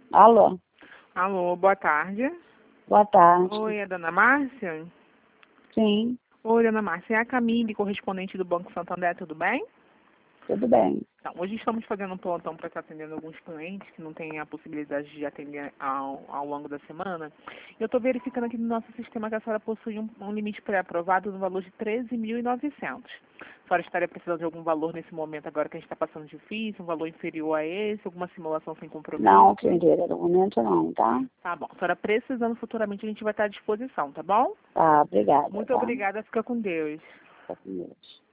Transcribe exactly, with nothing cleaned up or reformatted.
Alô? Alô, boa tarde. Boa tarde. Oi, é a dona Márcia? Sim, Oi, dona Márcia, é a Camille, correspondente do Banco Santander, tudo bem? tudo bem. Então, hoje estamos fazendo um plantão para estar atendendo alguns clientes que não têm a possibilidade de atender ao, ao longo da semana. Eu estou verificando aqui no nosso sistema que a senhora possui um, um limite pré-aprovado no valor de treze mil e novecentos. A senhora estaria precisando de algum valor nesse momento agora que a gente está passando difícil, um valor inferior a esse, alguma simulação sem compromisso? Não, filha, no momento não, tá? Tá bom. A senhora precisando futuramente a gente vai estar à disposição, tá bom? Tá, obrigada. Muito Tá? obrigada, fica com Deus. Fica com Deus.